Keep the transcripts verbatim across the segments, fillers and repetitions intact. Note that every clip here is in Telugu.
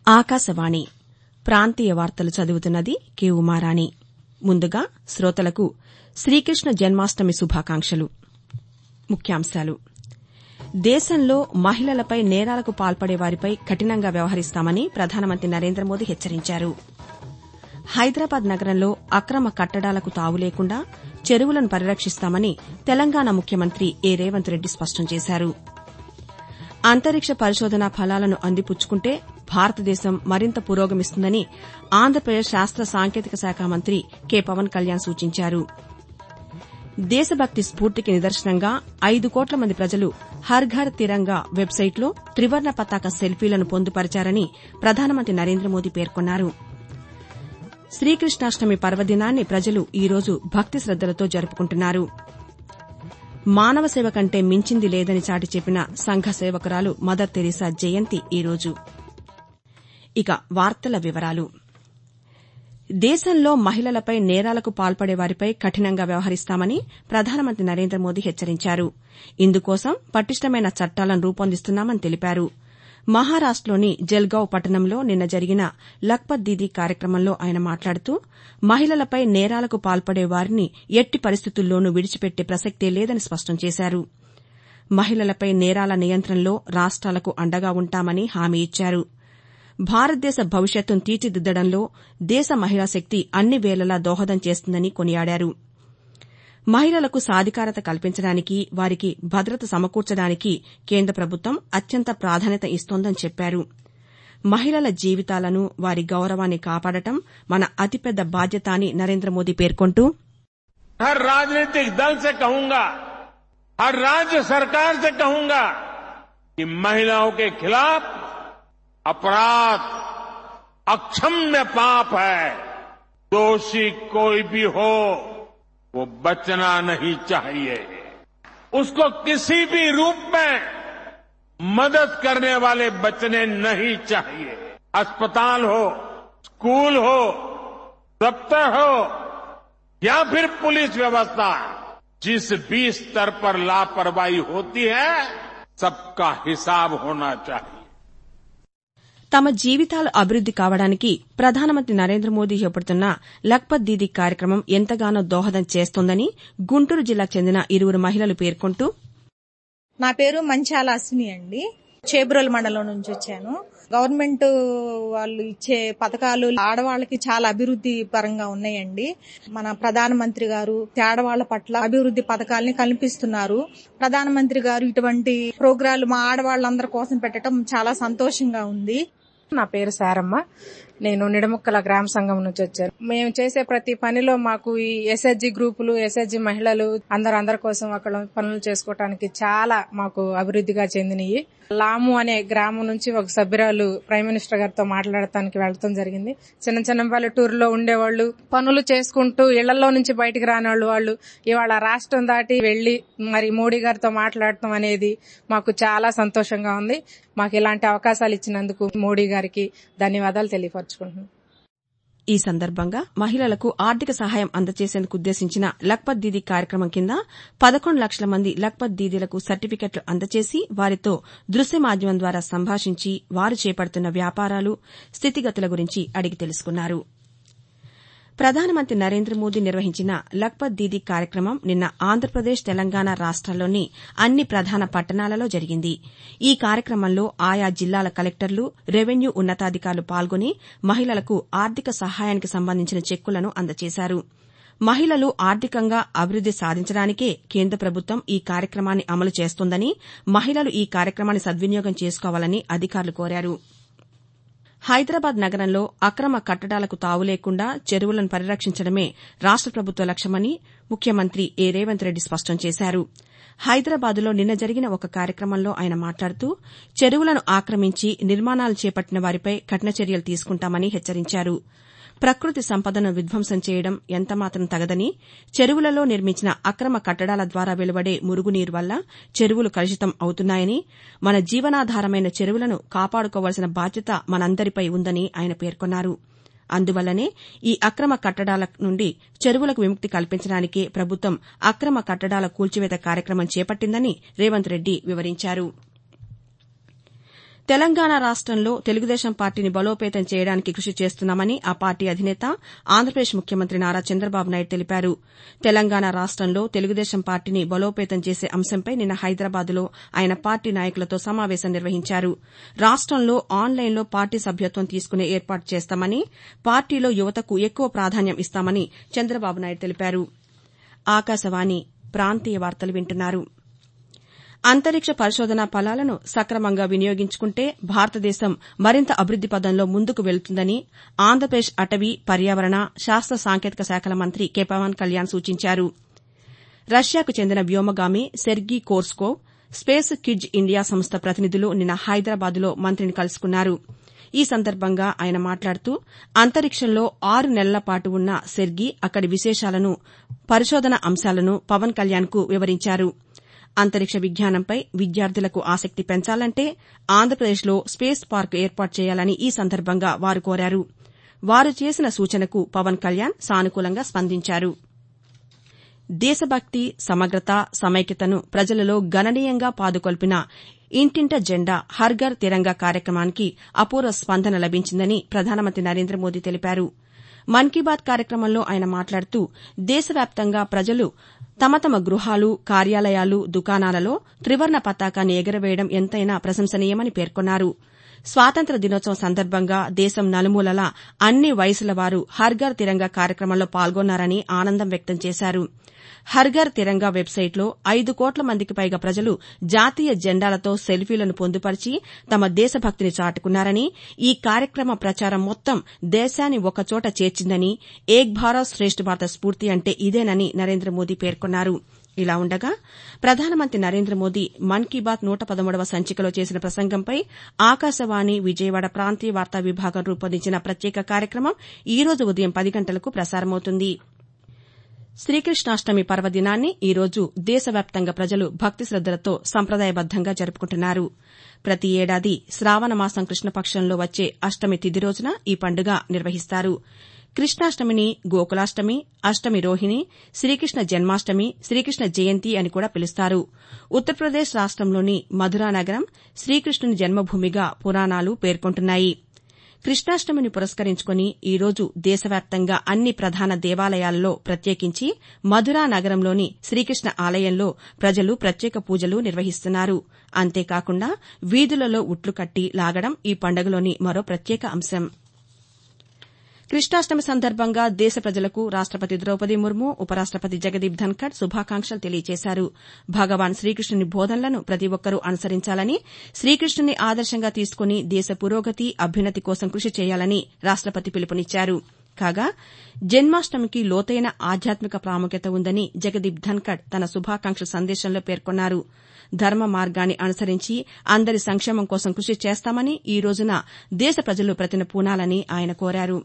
ఆకాశవాణి ప్రాంతీయ వార్తలు చదువుతున్నది కె ఉమారాణి. ముందుగా శ్రోతలకు శ్రీకృష్ణ జన్మాష్టమి శుభాకాంక్షలు. ముఖ్యాంశాలు. దేశంలో మహిళలపై నేరాలకు పాల్పడే వారిపై కఠినంగా వ్యవహరిస్తామని ప్రధానమంత్రి నరేంద్ర మోదీ హెచ్చరించారు. హైదరాబాద్ నగరంలో అక్రమ కట్టడాలకు తావు లేకుండా చెరువులను పరిరక్షిస్తామని తెలంగాణ ముఖ్యమంత్రి ఏ రేవంత్ రెడ్డి స్పష్టం చేశారు. అంతరిక్ష పరిశోధనా ఫలాలను అందిపుచ్చుకుంటే భారతదేశం మరింత పురోగమిస్తుందని ఆంధ్రప్రదేశ్ శాస్త్ర సాంకేతిక శాఖ మంత్రి కె పవన్ కళ్యాణ్ సూచించారు. దేశభక్తి స్ఫూర్తికి నిదర్శనంగా ఐదు కోట్ల మంది ప్రజలు హర్ ఘర్ తిరంగా వెబ్సైట్లో త్రివర్ణ పతాక సెల్ఫీలను పొందుపరిచారని ప్రధానమంత్రి నరేంద్ర మోదీ పేర్కొన్నారు. శ్రీకృష్ణాష్టమి పర్వదినాన్ని ప్రజలు ఈరోజు భక్తి శ్రద్దలతో జరుపుకుంటున్నారు. మానవ సేవ కంటే మించింది లేదని చాటి చెప్పిన సంఘ సేవకురాలు మదర్ తెరీసా జయంతి ఈరోజు. ఇక వార్తల వివరాలు. దేశంలో మహిళలపై నేరాలకు పాల్పడే వారిపై కఠినంగా వ్యవహరిస్తామని ప్రధానమంత్రి నరేంద్ర మోదీ హెచ్చరించారు. ఇందుకోసం పటిష్టమైన చట్టాలను రూపొందిస్తున్నామని తెలిపారు. మహారాష్టలోని జల్గావ్ పట్టణంలో నిన్న జరిగిన లఖ్పత్ దీదీ కార్యక్రమంలో ఆయన మాట్లాడుతూ మహిళలపై నేరాలకు పాల్పడే వారిని ఎట్టి పరిస్థితుల్లోనూ విడిచిపెట్టే ప్రసక్తే లేదని స్పష్టం చేశారు. మహిళలపై నేరాల నియంత్రణలో రాష్ట్రాలకు అండగా ఉంటామని హామీ ఇచ్చారు. భారతదేశ భవిష్యత్తును తీర్చిదిద్దడంలో దేశ మహిళా శక్తి అన్ని వేళలా దోహదం చేస్తుందని కొనియాడారు. మహిళలకు సాధికారత కల్పించడానికి, వారికి భద్రత సమకూర్చడానికి కేంద్ర ప్రభుత్వం అత్యంత ప్రాధాన్యత ఇస్తోందని చెప్పారు. మహిళల జీవితాలను, వారి గౌరవాన్ని కాపాడటం మన అతిపెద్ద బాధ్యత అని నరేంద్ర మోదీ పేర్కొంటూ हर राजनीतिक दल से कहूंगा, हर राज्य सरकार से कहूंगा कि महिलाओं के खिलाफ अपराध अक्षम्य पाप है. दोषी कोई भी हो वो बचना नहीं चाहिए. उसको किसी भी रूप में मदद करने वाले बचने नहीं चाहिए. अस्पताल हो, स्कूल हो, दफ्तर हो या फिर पुलिस व्यवस्था, जिस भी स्तर पर लापरवाही होती है सबका हिसाब होना चाहिए. తమ జీవితాలు అభివృద్ది కావడానికి ప్రధానమంత్రి నరేంద్ర మోదీ చేపడుతున్న లఖ్పత్ దీదీ కార్యక్రమం ఎంతగానో దోహదం చేస్తోందని గుంటూరు జిల్లాకు చెందిన ఇరువురు మహిళలు పేర్కొంటూ నా పేరు మంచాల అశ్విని అండి. చేబ్రోల్ మండలం నుంచి వచ్చాను. గవర్నమెంట్ వాళ్ళు ఇచ్చే పథకాలు ఆడవాళ్ళకి చాలా అభివృద్ది పరంగా ఉన్నాయండి. మన ప్రధానమంత్రి గారు ఆడవాళ్ల పట్ల అభివృద్ది పథకాలని కల్పిస్తున్నారు. ప్రధానమంత్రి గారు ఇటువంటి ప్రోగ్రాలు మా ఆడవాళ్ళందరి కోసం పెట్టడం చాలా సంతోషంగా ఉంది. నా పేరు సారమ్మ. నేను నిడముక్కల గ్రామ సంఘం నుంచి వచ్చాను. మేము చేసే ప్రతి పనిలో మాకు ఈ ఎస్హెచ్జి గ్రూపులు, ఎస్హెచ్జి మహిళలు అందరు అందరి కోసం అక్కడ పనులు చేసుకోవడానికి చాలా మాకు అభివృద్దిగా చెందినవి. లాము అనే గ్రామం నుంచి ఒక సభ్యురాలు ప్రైమ్ మినిస్టర్ గారితో మాట్లాడటానికి వెళ్లడం జరిగింది. చిన్న చిన్న పల్లెటూరులో ఉండేవాళ్లు పనులు చేసుకుంటూ ఇళ్లలో నుంచి బయటికి రాని వాళ్ళు ఇవాళ రాష్ట్రం దాటి వెళ్లి మరి మోడీ గారితో మాట్లాడటం అనేది మాకు చాలా సంతోషంగా ఉంది. మాకు ఇలాంటి అవకాశాలు ఇచ్చినందుకు మోడీ గారికి ధన్యవాదాలు తెలియపరుచుకుంటున్నాను. ఈ సందర్భంగా మహిళలకు ఆర్థిక సహాయం అందజేసేందుకు ఉద్దేశించిన లఖ్పత్ దీదీ కార్యక్రమం కింద పదకొండు లక్షల మంది లఖ్పత్ దీదీలకు సర్టిఫికెట్లు అందజేసి వారితో దృశ్య మాధ్యమం ద్వారా సంభాషించి వారు చేపడుతున్న వ్యాపారాలు, స్థితిగతుల గురించి అడిగి తెలుసుకున్నారు. ప్రధానమంత్రి నరేంద్ర మోదీ నిర్వహించిన లఖ్పత్ దీదీ కార్యక్రమం నిన్న ఆంధ్రప్రదేశ్, తెలంగాణ రాష్ట్రాల్లోని అన్ని ప్రధాన పట్టణాలలో జరిగింది. ఈ కార్యక్రమంలో ఆయా జిల్లాల కలెక్టర్లు, రెవెన్యూ ఉన్నతాధికారులు పాల్గొని మహిళలకు ఆర్థిక సహాయానికి సంబంధించిన చెక్కులను అందజేశారు. మహిళలు ఆర్థికంగా అభివృద్ది సాధించడానికే కేంద్ర ప్రభుత్వం ఈ కార్యక్రమాన్ని అమలు చేస్తోందని, మహిళలు ఈ కార్యక్రమాన్ని సద్వినియోగం చేసుకోవాలని అధికారులు కోరారు. హైదరాబాద్ నగరంలో అక్రమ కట్టడాలకు తావు లేకుండా చెరువులను పరిరక్షించడమే రాష్ట ప్రభుత్వ లక్ష్యమని ముఖ్యమంత్రి ఏ రేవంత్ రెడ్డి స్పష్టం చేశారు. హైదరాబాద్లో నిన్న జరిగిన ఒక కార్యక్రమంలో ఆయన మాట్లాడుతూ చెరువులను ఆక్రమించి నిర్మాణాలు చేపట్టిన వారిపై కఠిన చర్యలు తీసుకుంటామని హెచ్చరించారు. ప్రకృతి సంపదను విధ్వంసం చేయడం ఎంతమాత్రం తగదని, చెరువులలో నిర్మించిన అక్రమ కట్టడాల ద్వారా వెలువడే మురుగునీరు వల్ల చెరువులు కలుషితం అవుతున్నాయని, మన జీవనాధారమైన చెరువులను కాపాడుకోవాల్సిన బాధ్యత మనందరిపై ఉందని ఆయన పేర్కొన్నారు. అందువల్లనే ఈ అక్రమ కట్టడాల నుండి చెరువులకు విముక్తి కల్పించడానికే ప్రభుత్వం అక్రమ కట్టడాల కూల్చివేత కార్యక్రమం చేపట్టిందని రేవంత్ రెడ్డి వివరించారు. తెలంగాణ రాష్టంలో తెలుగుదేశం పార్టీని బలోపేతం చేయడానికి కృషి చేస్తున్నామని ఆ పార్టీ అధినేత ఆంధ్రప్రదేశ్ ముఖ్యమంత్రి నారా చంద్రబాబు నాయుడు తెలిపారు. తెలంగాణ రాష్టంలో తెలుగుదేశం పార్టీని బలోపేతం చేసే అంశంపై నిన్న హైదరాబాద్లో ఆయన పార్టీ నాయకులతో సమావేశం నిర్వహించారు. రాష్టంలో ఆన్లైన్లో పార్టీ సభ్యత్వం తీసుకునే ఏర్పాటు చేస్తామని, పార్టీలో యువతకు ఎక్కువ ప్రాధాన్యం ఇస్తామని చంద్రబాబు నాయుడు తెలిపారు. ఆకాశవాణి ప్రాంతీయ వార్తలు వింటున్నారు. అంతరిక్ష పరిశోధనా ఫలాలను సక్రమంగా వినియోగించుకుంటే భారతదేశం మరింత అభివృద్ది పథంలో ముందుకు వెళుతుందని ఆంధ్రప్రదేశ్ అటవీ, పర్యావరణ, శాస్త్ర సాంకేతిక శాఖల మంత్రి కె పవన్ కళ్యాణ్ సూచించారు. రష్యాకు చెందిన వ్యోమగామి Sergei Korsakov, space Kidz India సంస్థ ప్రతినిధులు నిన్న హైదరాబాద్లో మంత్రిని కలుసుకున్నారు. ఈ సందర్భంగా ఆయన మాట్లాడుతూ అంతరిక్షంలో ఆరు నెలల పాటు ఉన్న సెర్గీ అక్కడి విశేషాలను, పరిశోధన అంశాలను పవన్ కళ్యాణ్కు వివరించారు. అంతరిక్ష విజ్ఞానంపై విద్యార్థులకు ఆసక్తి పెంచాలంటే ఆంధ్రప్రదేశ్లో స్పేస్ పార్క్ ఏర్పాటు చేయాలని ఈ సందర్భంగా వారు కోరారు. వారు చేసిన సూచనకు పవన్ కళ్యాణ్ సానుకూలంగా స్పందించారు. దేశభక్తి, సమగ్రత, సమైక్యతను ప్రజలలో గణనీయంగా పాదుకొల్పిన ఇంటింట జెండా హర్ ఘర్ తిరంగా కార్యక్రమానికి అపూర్వ స్పందన లభించిందని ప్రధానమంత్రి నరేంద్ర మోదీ తెలిపారు. మన్ కీ బాత్ కార్యక్రమంలో ఆయన మాట్లాడుతూ దేశవ్యాప్తంగా ప్రజలు తమ తమ గృహాలు, కార్యాలయాలు, దుకాణాలలో త్రివర్ణ పతాకాన్ని ఎగురవేయడం ఎంతైనా ప్రశంసనీయమని పేర్కొన్నారు. స్వాతంత్ర్య దినోత్సవం సందర్భంగా దేశం నలుమూలలా అన్ని వయసుల వారు హర్ ఘర్ తిరంగా కార్యక్రమంలో పాల్గొన్నారని ఆనందం వ్యక్తం చేశారు. హర్ ఘర్ తిరంగా వెబ్సైట్లో ఐదు కోట్ల మందికి పైగా ప్రజలు జాతీయ జెండాలతో సెల్ఫీలను పొందుపరిచి తమ దేశభక్తిని చాటుకున్నారని, ఈ కార్యక్రమ ప్రచారం మొత్తం దేశాన్ని ఒకచోట చేర్చిందని, ఏక్ భారత్ శ్రేష్ఠ్ భారత్ స్ఫూర్తి అంటే ఇదేనని నరేంద్ర మోదీ పేర్కొన్నారు. ఇలా ఉండగా ప్రధానమంత్రి నరేంద్ర మోదీ మన్ కీ బాత్ నూట పదమూడవ సంచికలో చేసిన ప్రసంగంపై ఆకాశవాణి విజయవాడ ప్రాంతీయ వార్తా విభాగం రూపొందించిన ప్రత్యేక కార్యక్రమం ఈ రోజు ఉదయం పది గంటలకు ప్రసారమవుతుంది. శ్రీకృష్ణాష్టమి పర్వదినాన్ని ఈ రోజు దేశవ్యాప్తంగా ప్రజలు భక్తి శ్రద్దలతో సంప్రదాయబద్దంగా జరుపుకుంటున్నారు. ప్రతి ఏడాది శ్రావణ మాసం కృష్ణపక్షంలో వచ్చే అష్టమి తిథి రోజున ఈ పండుగ నిర్వహిస్తారు. కృష్ణాష్టమిని గోకులాష్టమి, అష్టమి రోహిణి, శ్రీకృష్ణ జన్మాష్టమి, శ్రీకృష్ణ జయంతి అని కూడా పిలుస్తారు. ఉత్తరప్రదేశ్ రాష్టంలోని మథురా నగరం శ్రీకృష్ణుని జన్మభూమిగా పురాణాలు పేర్కొంటున్నాయి. కృష్ణాష్టమిని పురస్కరించుకుని ఈ రోజు దేశవ్యాప్తంగా అన్ని ప్రధాన దేవాలయాల్లో, ప్రత్యేకించి మథురా నగరంలోని శ్రీకృష్ణ ఆలయంలో ప్రజలు ప్రత్యేక పూజలు నిర్వహిస్తున్నారు. అంతేకాకుండా వీధులలో ఉట్లు కట్టి లాగడం ఈ పండుగలోని మరో ప్రత్యేక అంశం. కృష్ణాష్టమి సందర్భంగా దేశ ప్రజలకు రాష్టపతి ద్రౌపది ముర్ము, ఉపరాష్టపతి జగదీప్ ధన్కర్ శుభాకాంక్షలు తెలియజేశారు. భగవాన్ శ్రీకృష్ణుని బోధనలను ప్రతి ఒక్కరూ అనుసరించాలని, శ్రీకృష్ణుని ఆదర్శంగా తీసుకుని దేశ పురోగతి, అభ్యున్నతి కోసం కృషి చేయాలని రాష్టపతి పిలుపునిచ్చారు. కాగా జన్మాష్టమికి లోతైన ఆధ్యాత్మిక ప్రాముఖ్యత ఉందని జగదీప్ ధన్కర్ తన శుభాకాంక్ష సందేశంలో పేర్కొన్నారు. ధర్మ మార్గాన్ని అనుసరించి అందరి సంక్షేమం కోసం కృషి చేస్తామని, ఈ రోజున దేశ ప్రజలు ప్రతిన పూనాలని ఆయన కోరారు.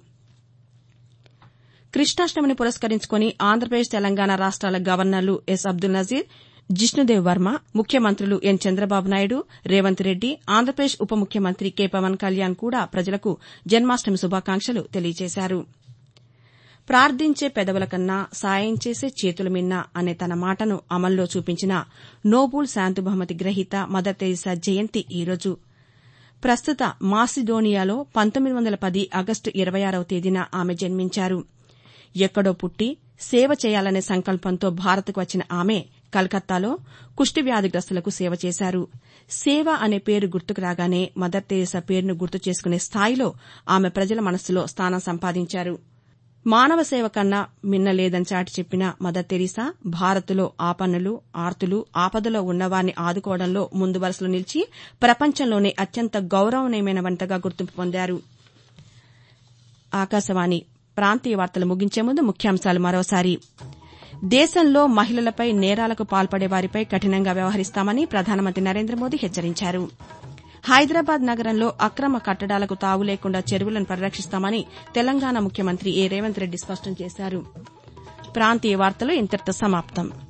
కృష్ణాష్టమిని పురస్కరించుకుని ఆంధ్రప్రదేశ్, తెలంగాణ రాష్ట్రాల గవర్నర్లు ఎస్ అబ్దుల్ నజీర్, జిష్ణుదేవ్ వర్మ, ముఖ్యమంత్రులు ఎన్ చంద్రబాబు నాయుడు, రేవంత్ రెడ్డి, ఆంధ్రప్రదేశ్ ఉప ముఖ్యమంత్రి కె పవన్ కళ్యాణ్ కూడా ప్రజలకు జన్మాష్టమి శుభాకాంక్షలు తెలియజేశారు. ప్రార్థించే పెదవుల కన్నా సాయం చేసే చేతుల మిన్న అనే తన మాటను అమల్లో చూపించిన నోబుల్ శాంతి బహుమతి గ్రహీత మదర్ తెరీసా జయంతి ఈ రోజు. ప్రస్తుత మాసిడోనియాలో పంతొమ్మిది వందల పది ఆగస్టు ఇరవై ఆరవ తేదీన ఆమె జన్మించారు. ఎక్కడో పుట్టి సేవ చేయాలనే సంకల్పంతో భారత్కు వచ్చిన ఆమె కలకత్తాలో కుష్టి వ్యాధిగ్రస్తులకు సేవ చేశారు. సేవ అనే పేరు గుర్తుకు రాగానే మదర్ తెరీసా పేరును గుర్తు చేసుకునే స్థాయిలో ఆమె ప్రజల మనస్సులో స్థానం సంపాదించారు. మానవ సేవ కన్నా మిన్నలేదని చాటి చెప్పిన మదర్ తెరీసా భారత్లో ఆపన్నులు, ఆర్తులు, ఆపదలో ఉన్నవారిని ఆదుకోవడంలో ముందు వరుసలో నిలిచి ప్రపంచంలోనే అత్యంత గౌరవనీయమైన వంటగా గుర్తింపు పొందారు. ఆకాశవాణి ప్రాంతీయ వార్తలు ముగించే ముందు ముఖ్యాంశాలు మరోసారి. దేశంలో మహిళలపై నేరాలకు పాల్పడే వారిపై కఠినంగా వ్యవహరిస్తామని ప్రధానమంత్రి నరేంద్ర మోదీ హెచ్చరించారు. హైదరాబాద్ నగరంలో అక్రమ కట్టడాలకు తావు లేకుండా చెరువులను పరిరక్షిస్తామని తెలంగాణ ముఖ్యమంత్రి ఏ రేవంత్ రెడ్డి స్పష్టం చేశారు. ప్రాంతీయ వార్తలు ఇంతటితో సమాప్తం.